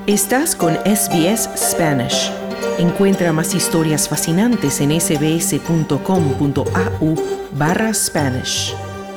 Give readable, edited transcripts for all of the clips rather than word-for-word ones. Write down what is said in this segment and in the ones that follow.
Estás con SBS Spanish. Encuentra más historias fascinantes en sbs.com.au/Spanish.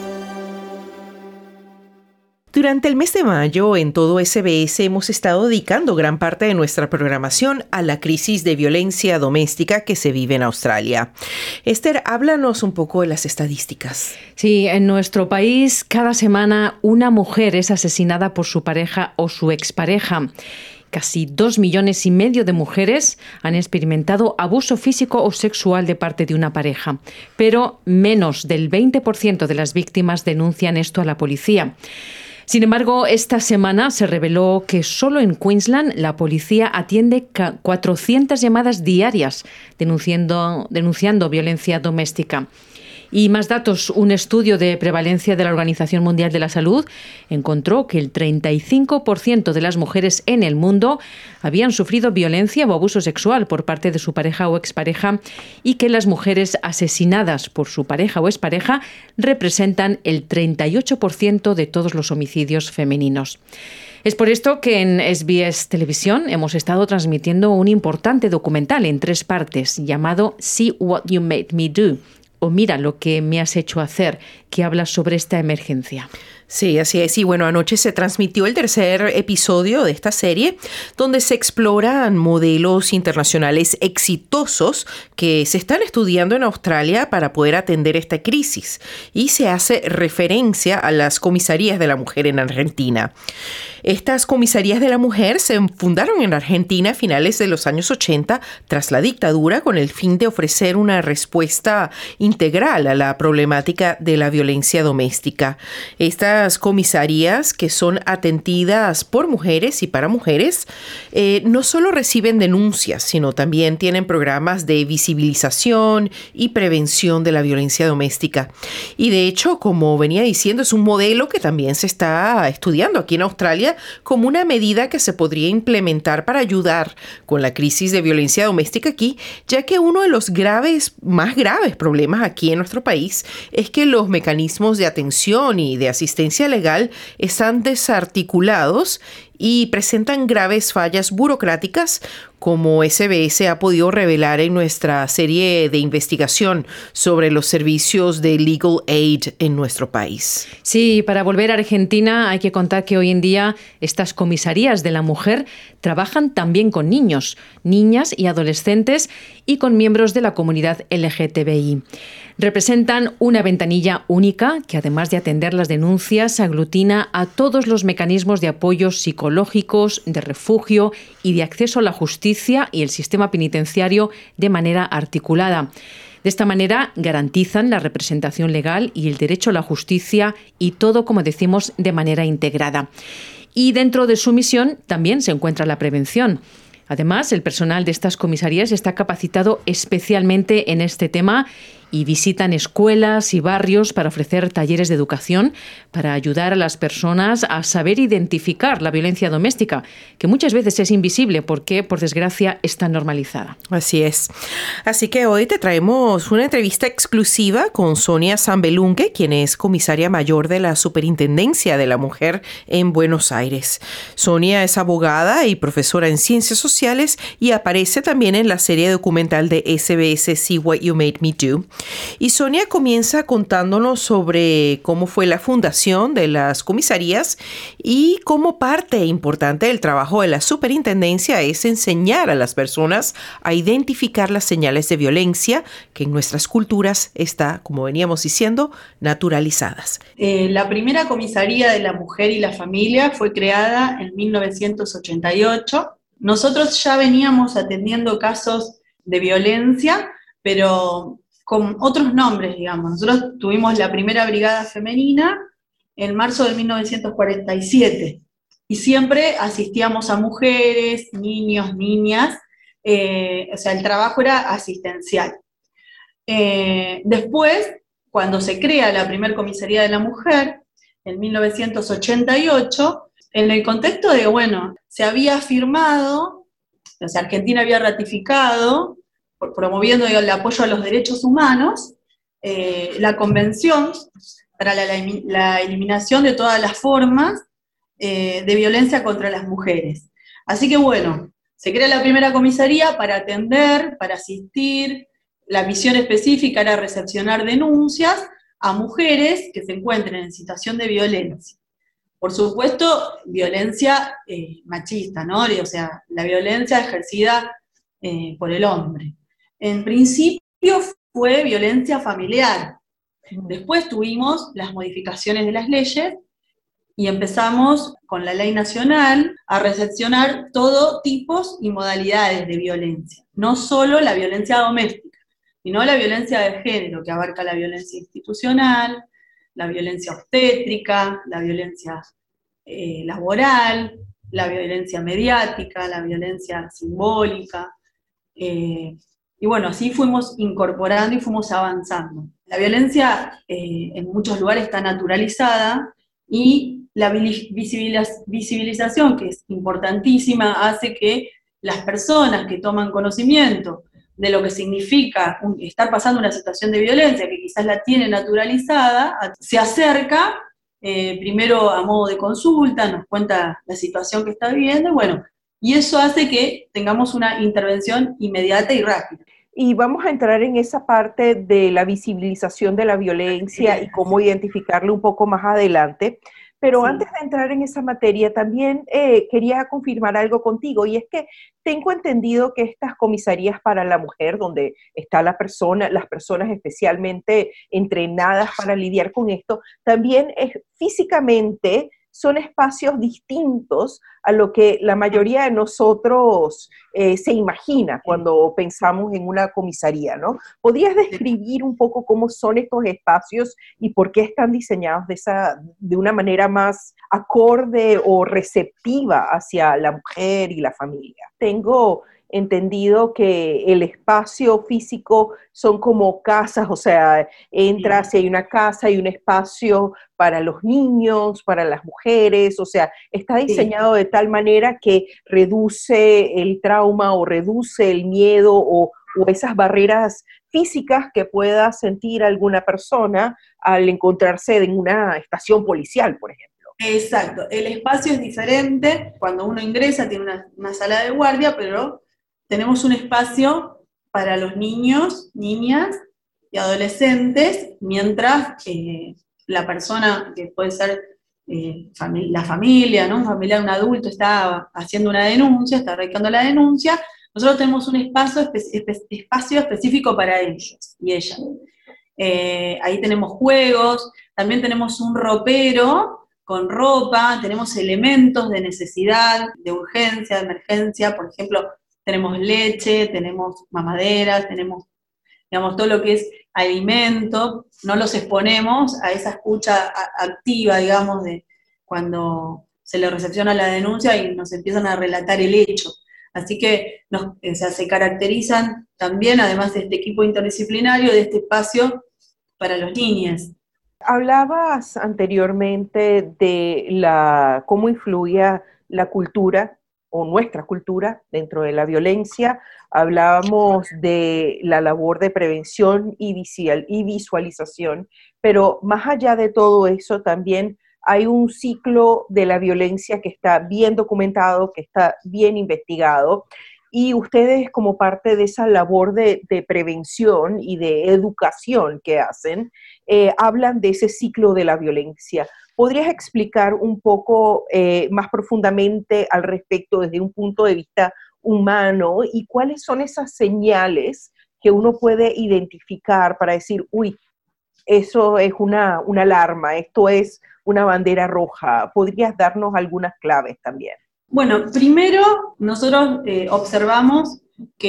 Durante el mes de mayo, en todo SBS hemos estado dedicando gran parte de nuestra programación a la crisis de violencia doméstica que se vive en Australia. Esther, háblanos un poco de las estadísticas. Sí, en nuestro país, cada semana una mujer es asesinada por su pareja o su expareja. Casi 2,5 millones de mujeres han experimentado abuso físico o sexual de parte de una pareja, pero menos del 20% de las víctimas denuncian esto a la policía. Sin embargo, esta semana se reveló que solo en Queensland la policía atiende 400 llamadas diarias denunciando violencia doméstica. Y más datos, un estudio de prevalencia de la Organización Mundial de la Salud encontró que el 35% de las mujeres en el mundo habían sufrido violencia o abuso sexual por parte de su pareja o expareja y que las mujeres asesinadas por su pareja o expareja representan el 38% de todos los homicidios femeninos. Es por esto que en SBS Televisión hemos estado transmitiendo un importante documental en 3 partes llamado See What You Made Me Do, o Mira lo que me has hecho hacer, que habla sobre esta emergencia. Sí, así es. Y bueno, anoche se transmitió el 3er episodio de esta serie, donde se exploran modelos internacionales exitosos que se están estudiando en Australia para poder atender esta crisis. Y se hace referencia a las comisarías de la mujer en Argentina. Estas comisarías de la mujer se fundaron en Argentina a finales de los años 80 tras la dictadura con el fin de ofrecer una respuesta integral a la problemática de la violencia doméstica. Estas comisarías, que son atendidas por mujeres y para mujeres, no solo reciben denuncias, sino también tienen programas de visibilización y prevención de la violencia doméstica. Y de hecho, como venía diciendo, es un modelo que también se está estudiando aquí en Australia como una medida que se podría implementar para ayudar con la crisis de violencia doméstica aquí, ya que uno de los más graves problemas aquí en nuestro país es que los mecanismos de atención y de asistencia legal están desarticulados y presentan graves fallas burocráticas, como SBS ha podido revelar en nuestra serie de investigación sobre los servicios de Legal Aid en nuestro país. Sí, para volver a Argentina hay que contar que hoy en día estas comisarías de la mujer trabajan también con niños, niñas y adolescentes y con miembros de la comunidad LGTBI. Representan una ventanilla única que, además de atender las denuncias, aglutina a todos los mecanismos de apoyo psicológicos, de refugio y de acceso a la justicia y el sistema penitenciario de manera articulada. De esta manera garantizan la representación legal y el derecho a la justicia y todo, como decimos, de manera integrada. Y dentro de su misión también se encuentra la prevención. Además, el personal de estas comisarías está capacitado especialmente en este tema y visitan escuelas y barrios para ofrecer talleres de educación para ayudar a las personas a saber identificar la violencia doméstica, que muchas veces es invisible porque, por desgracia, está normalizada. Así es. Así que hoy te traemos una entrevista exclusiva con Sonia Sambelunque, quien es comisaria mayor de la Superintendencia de la Mujer en Buenos Aires. Sonia es abogada y profesora en Ciencias Sociales y aparece también en la serie documental de SBS See What You Made Me Do. Y Sonia comienza contándonos sobre cómo fue la fundación de las comisarías y cómo parte importante del trabajo de la superintendencia es enseñar a las personas a identificar las señales de violencia que en nuestras culturas está, como veníamos diciendo, naturalizadas. La primera comisaría de la mujer y la familia fue creada en 1988. Nosotros ya veníamos atendiendo casos de violencia, pero con otros nombres, digamos. Nosotros tuvimos la primera brigada femenina en marzo de 1947 y siempre asistíamos a mujeres, niños, niñas, o sea, el trabajo era asistencial. Después, cuando se crea la primera comisaría de la mujer, en 1988, en el contexto de, se había firmado, o sea, Argentina había ratificado, promoviendo el apoyo a los derechos humanos, la Convención para la eliminación de todas las formas de violencia contra las mujeres. Así que bueno, se crea la primera comisaría para atender, para asistir. La misión específica era recepcionar denuncias a mujeres que se encuentren en situación de violencia. Por supuesto, violencia machista, ¿no? O sea, la violencia ejercida por el hombre. En principio fue violencia familiar. Después tuvimos las modificaciones de las leyes y empezamos con la ley nacional a recepcionar todo tipos y modalidades de violencia. No solo la violencia doméstica, sino la violencia de género, que abarca la violencia institucional, la violencia obstétrica, la violencia laboral, la violencia mediática, la violencia simbólica. Y bueno, así fuimos incorporando y fuimos avanzando. La violencia en muchos lugares está naturalizada y la visibilización, que es importantísima, hace que las personas que toman conocimiento de lo que significa estar pasando una situación de violencia, que quizás la tiene naturalizada, se acerca primero a modo de consulta, nos cuenta la situación que está viviendo, bueno, y eso hace que tengamos una intervención inmediata y rápida. Y vamos a entrar en esa parte de la visibilización de la violencia y cómo identificarla un poco más adelante. Pero antes de entrar en esa materia, también quería confirmar algo contigo, y es que tengo entendido que estas comisarías para la mujer, donde está las personas especialmente entrenadas para lidiar con esto, también físicamente son espacios distintos a lo que la mayoría de nosotros se imagina cuando pensamos en una comisaría, ¿no? ¿Podrías describir un poco cómo son estos espacios y por qué están diseñados de una manera más acorde o receptiva hacia la mujer y la familia? Tengo entendido que el espacio físico son como casas, o sea, entras y hay una casa y un espacio para los niños, para las mujeres, o sea, está diseñado de tal manera que reduce el trauma o reduce el miedo o esas barreras físicas que pueda sentir alguna persona al encontrarse en una estación policial, por ejemplo. Exacto, el espacio es diferente, cuando uno ingresa tiene una sala de guardia, pero tenemos un espacio para los niños, niñas y adolescentes, mientras la persona, que puede ser la familia, ¿no? Un familiar, un adulto, está haciendo una denuncia, está radicando la denuncia, nosotros tenemos un espacio específico para ellos y ellas. Ahí tenemos juegos, también tenemos un ropero con ropa, tenemos elementos de necesidad, de urgencia, de emergencia, por ejemplo, tenemos leche, tenemos mamaderas, tenemos, digamos, todo lo que es alimento, no los exponemos a esa escucha activa, digamos, de cuando se le recepciona la denuncia y nos empiezan a relatar el hecho. Así que se caracterizan también, además de este equipo interdisciplinario, de este espacio para los niños. Hablabas anteriormente de cómo influía la cultura o nuestra cultura dentro de la violencia. Hablábamos de la labor de prevención y visualización, pero más allá de todo eso también hay un ciclo de la violencia que está bien documentado, que está bien investigado, y ustedes, como parte de esa labor de prevención y de educación que hacen, hablan de ese ciclo de la violencia. ¿Podrías explicar un poco más profundamente al respecto desde un punto de vista humano y cuáles son esas señales que uno puede identificar para decir, uy, eso es una alarma, esto es una bandera roja? ¿Podrías darnos algunas claves también? Bueno, primero nosotros observamos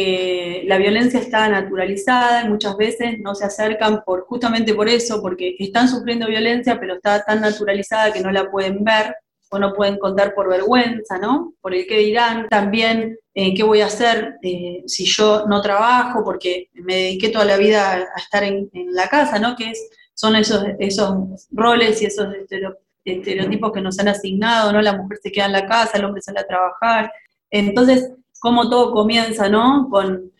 que la violencia está naturalizada y muchas veces no se acercan justamente por eso, porque están sufriendo violencia, pero está tan naturalizada que no la pueden ver o no pueden contar por vergüenza, ¿no? Por el qué dirán. También, ¿qué voy a hacer si yo no trabajo? Porque me dediqué toda la vida a estar en la casa, ¿no? Son esos roles y esos estereotipos que nos han asignado, ¿no? La mujer se queda en la casa, el hombre sale a trabajar. Entonces, cómo todo comienza, ¿no? Con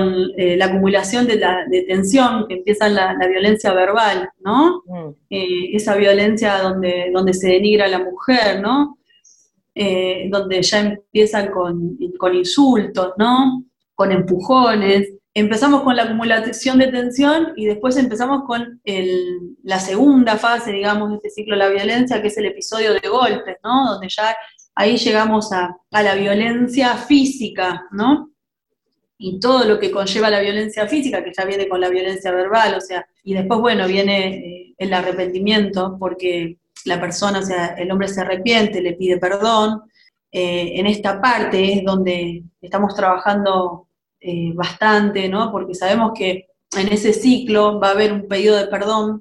la acumulación de tensión, que empieza la violencia verbal, ¿no? Esa violencia donde se denigra a la mujer, ¿no? donde ya empiezan con insultos, ¿no? Con empujones. Empezamos con la acumulación de tensión y después empezamos con la segunda fase, digamos, de este ciclo de la violencia, que es el episodio de golpes, ¿no? Donde ya ahí llegamos a la violencia física, ¿no? Y todo lo que conlleva la violencia física, que ya viene con la violencia verbal, o sea, y después, bueno, viene el arrepentimiento, porque la persona, o sea, el hombre se arrepiente, le pide perdón. En esta parte es donde estamos trabajando bastante, ¿no? Porque sabemos que en ese ciclo va a haber un pedido de perdón,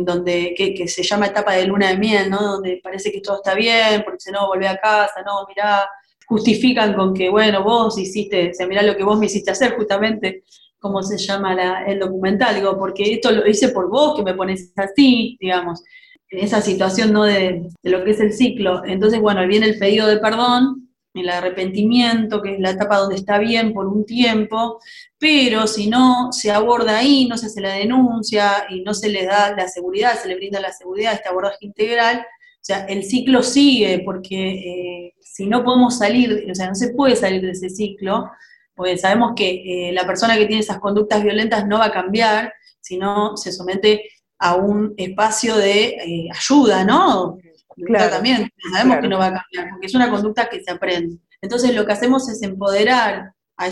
que se llama etapa de luna de miel, ¿no? Donde parece que todo está bien, porque dice, no, volvé a casa, no, mirá, justifican con que, bueno, vos hiciste, o sea, mirá lo que vos me hiciste hacer, justamente, como se llama el documental, digo, porque esto lo hice por vos, que me pones así, digamos, en esa situación, ¿no? De lo que es el ciclo. Entonces, bueno, viene el pedido de perdón, el arrepentimiento, que es la etapa donde está bien por un tiempo, pero si no se aborda ahí, no se hace la denuncia y no se le da la seguridad, se le brinda la seguridad, este abordaje integral, o sea, el ciclo sigue, porque si no podemos salir, o sea, no se puede salir de ese ciclo, porque sabemos que la persona que tiene esas conductas violentas no va a cambiar, sino se somete a un espacio de ayuda, ¿no? De Claro, tratamiento. Sabemos que no va a cambiar, porque es una conducta que se aprende. Entonces lo que hacemos es empoderar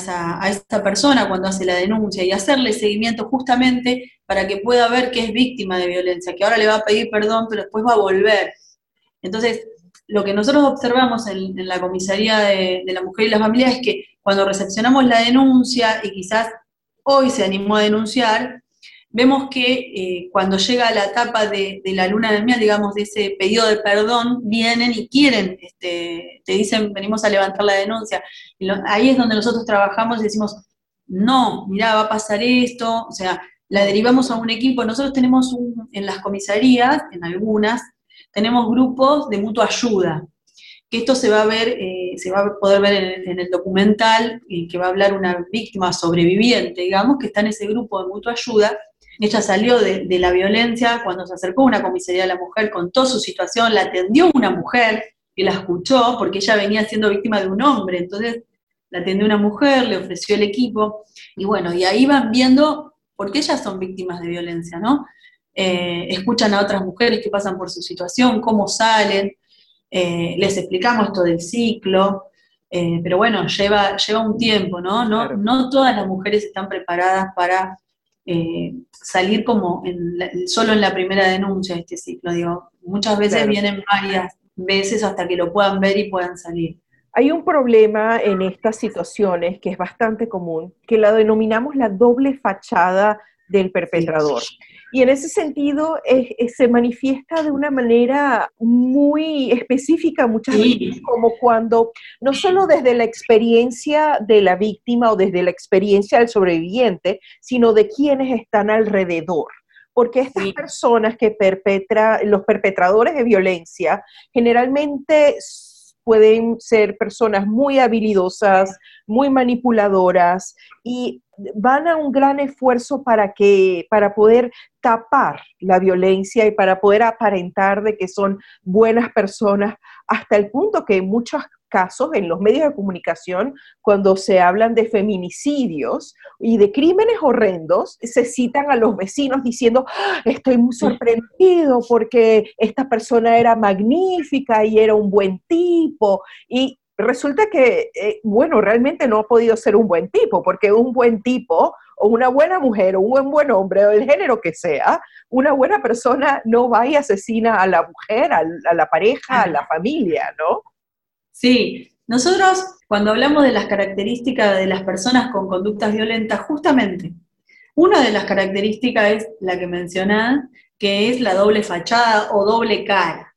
a esa persona cuando hace la denuncia y hacerle seguimiento justamente para que pueda ver que es víctima de violencia, que ahora le va a pedir perdón, pero después va a volver. Entonces, lo que nosotros observamos en la comisaría de la mujer y la familia es que cuando recepcionamos la denuncia, y quizás hoy se animó a denunciar, vemos que cuando llega la etapa de la luna de miel, digamos, de ese pedido de perdón, vienen y quieren, te dicen, venimos a levantar la denuncia. Ahí es donde nosotros trabajamos y decimos, no, mirá, va a pasar esto, o sea, la derivamos a un equipo. Nosotros tenemos en las comisarías, en algunas, tenemos grupos de mutua ayuda, que esto se va a ver, se va a poder ver en el documental, que va a hablar una víctima sobreviviente, digamos, que está en ese grupo de mutua ayuda. Ella salió de la violencia cuando se acercó a una comisaría de la mujer, contó su situación, la atendió una mujer que la escuchó, porque ella venía siendo víctima de un hombre, entonces la atendió una mujer, le ofreció el equipo, y bueno, y ahí van viendo por qué ellas son víctimas de violencia, ¿no? Escuchan a otras mujeres que pasan por su situación, cómo salen, les explicamos esto del ciclo, pero bueno, lleva un tiempo, ¿no? claro. No todas las mujeres están preparadas para salir como solo en la primera denuncia de este ciclo, digo, muchas veces Claro. vienen varias veces hasta que lo puedan ver y puedan salir. Hay un problema en estas situaciones que es bastante común, que la denominamos la doble fachada del perpetrador. Y en ese sentido se manifiesta de una manera muy específica muchas veces, como cuando, no solo desde la experiencia de la víctima o desde la experiencia del sobreviviente, sino de quienes están alrededor. Porque estas personas que los perpetradores de violencia, generalmente pueden ser personas muy habilidosas, muy manipuladoras y van a un gran esfuerzo para poder tapar la violencia y para poder aparentar de que son buenas personas, hasta el punto que en muchos casos en los medios de comunicación, cuando se hablan de feminicidios y de crímenes horrendos, se citan a los vecinos diciendo, estoy muy sorprendido porque esta persona era magnífica y era un buen tipo, y resulta que, bueno, realmente no ha podido ser un buen tipo, porque un buen tipo o una buena mujer o un buen hombre o el género que sea, una buena persona no va y asesina a la mujer, a la pareja, a la familia, ¿no? Sí, nosotros cuando hablamos de las características de las personas con conductas violentas, justamente, una de las características es la que mencionás, que es la doble fachada o doble cara.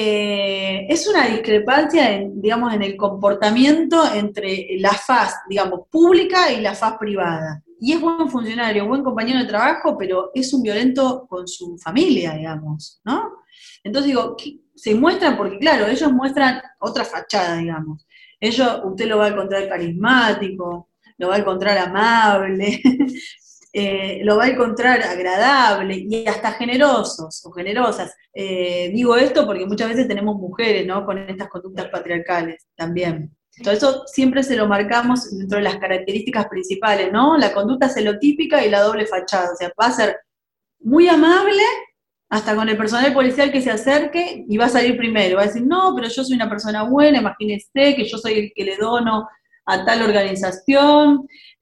Es una discrepancia, digamos, en el comportamiento entre la faz, digamos, pública y la faz privada. Y es buen funcionario, buen compañero de trabajo, pero es un violento con su familia, digamos, ¿no? Entonces digo, se muestran porque, claro, ellos muestran otra fachada, digamos. Usted lo va a encontrar carismático, lo va a encontrar amable, lo va a encontrar agradable y hasta generosos o generosas. Digo esto porque muchas veces tenemos mujeres, ¿no?, con estas conductas patriarcales también. Todo eso siempre se lo marcamos dentro de las características principales, ¿no? La conducta celotípica y la doble fachada. O sea, va a ser muy amable hasta con el personal policial que se acerque y va a salir primero. Va a decir, no, pero yo soy una persona buena, imagínese que yo soy el que le dono a tal organización,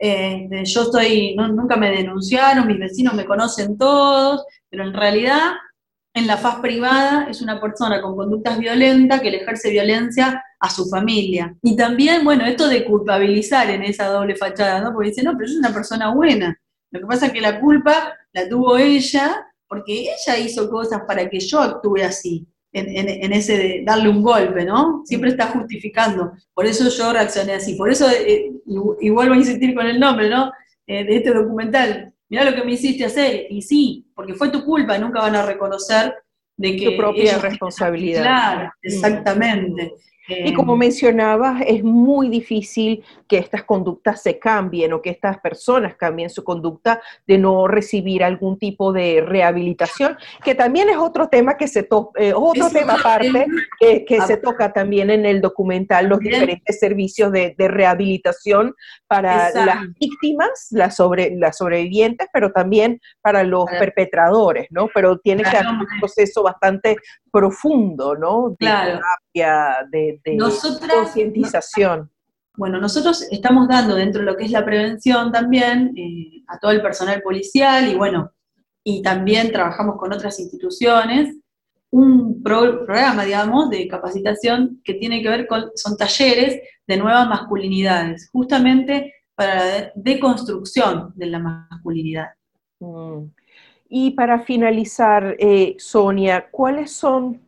nunca me denunciaron, mis vecinos me conocen todos, pero en realidad en la faz privada es una persona con conductas violentas que le ejerce violencia a su familia. Y también, bueno, esto de culpabilizar en esa doble fachada, ¿no? Porque dice, no, pero yo soy una persona buena. Lo que pasa es que la culpa la tuvo ella, porque ella hizo cosas para que yo actúe así, en ese de darle un golpe, ¿no? Siempre está justificando. Por eso yo reaccioné así. Por eso, y vuelvo a insistir con el nombre, ¿no?, de este documental. Mirá lo que me hiciste hacer, y sí, porque fue tu culpa, nunca van a reconocer de que tu propia responsabilidad. Claro, exactamente. Y como mencionabas, es muy difícil que estas conductas se cambien o que estas personas cambien su conducta de no recibir algún tipo de rehabilitación, que también es otro tema que se aparte que se toca también en el documental, los diferentes servicios de rehabilitación para las víctimas, las sobrevivientes, pero también para los perpetradores, ¿no? Pero tiene que haber un proceso bastante profundo, ¿no? De terapia, de concientización. Bueno, nosotros estamos dando dentro de lo que es la prevención también a todo el personal policial y también trabajamos con otras instituciones, un programa, digamos, de capacitación que tiene que ver son talleres de nuevas masculinidades, justamente para la deconstrucción de la masculinidad. Y para finalizar, Sonia, ¿cuáles son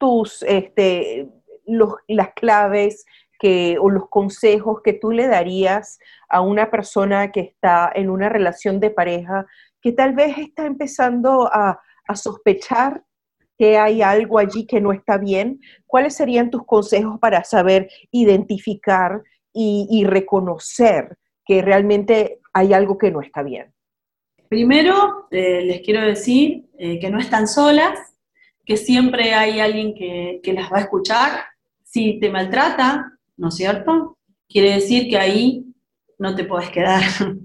las claves o los consejos que tú le darías a una persona que está en una relación de pareja que tal vez está empezando a sospechar que hay algo allí que no está bien? ¿Cuáles serían tus consejos para saber identificar y reconocer que realmente hay algo que no está bien? Primero, les quiero decir que no están solas, que siempre hay alguien que las va a escuchar. Si te maltrata, ¿no es cierto?, quiere decir que ahí no te podés quedar.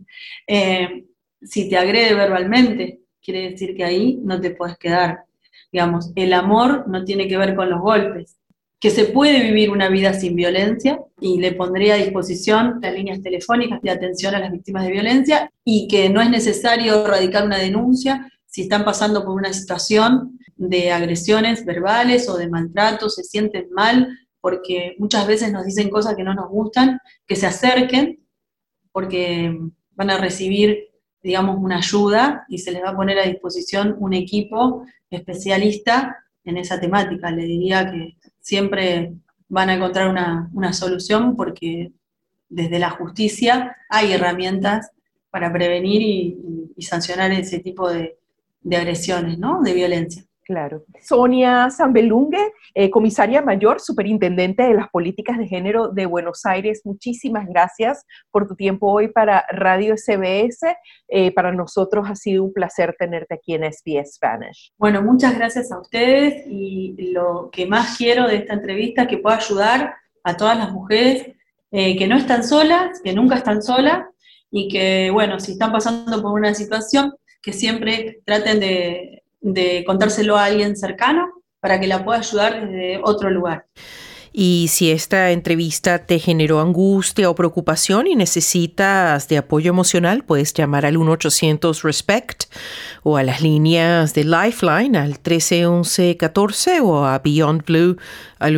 Si te agrede verbalmente, quiere decir que ahí no te podés quedar. Digamos, el amor no tiene que ver con los golpes. Que se puede vivir una vida sin violencia, y le pondría a disposición las líneas telefónicas de atención a las víctimas de violencia, y que no es necesario radicar una denuncia si están pasando por una situación de agresiones verbales o de maltrato, se sienten mal, porque muchas veces nos dicen cosas que no nos gustan, que se acerquen, porque van a recibir, digamos, una ayuda y se les va a poner a disposición un equipo especialista en esa temática. Le diría que siempre van a encontrar una solución, porque desde la justicia hay herramientas para prevenir y sancionar ese tipo de agresiones, ¿no?, de violencia. Claro. Sonia Sambelungue, comisaria mayor, superintendente de las políticas de género de Buenos Aires, muchísimas gracias por tu tiempo hoy para Radio SBS. Para nosotros ha sido un placer tenerte aquí en SBS Spanish. Bueno, muchas gracias a ustedes, y lo que más quiero de esta entrevista es que pueda ayudar a todas las mujeres que no están solas, que nunca están solas, y que, bueno, si están pasando por una situación, que siempre traten de contárselo a alguien cercano para que la pueda ayudar desde otro lugar. Y si esta entrevista te generó angustia o preocupación y necesitas de apoyo emocional, puedes llamar al 1-800-RESPECT o a las líneas de Lifeline al 1311-14 o a Beyond Blue al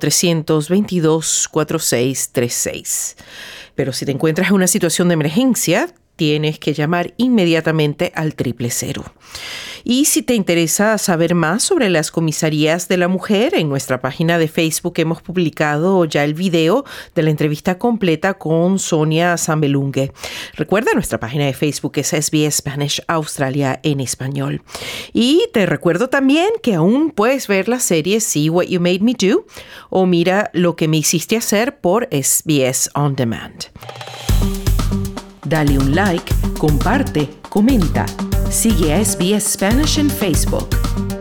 1-322-4636. Pero si te encuentras en una situación de emergencia, tienes que llamar inmediatamente al 000. Y si te interesa saber más sobre las comisarías de la mujer, en nuestra página de Facebook hemos publicado ya el video de la entrevista completa con Sonia Sambelungue. Recuerda, nuestra página de Facebook es SBS Spanish Australia en español. Y te recuerdo también que aún puedes ver la serie See What You Made Me Do o Mira lo que me hiciste hacer por SBS On Demand. Dale un like, comparte, comenta. Sigue a SBS Spanish en Facebook.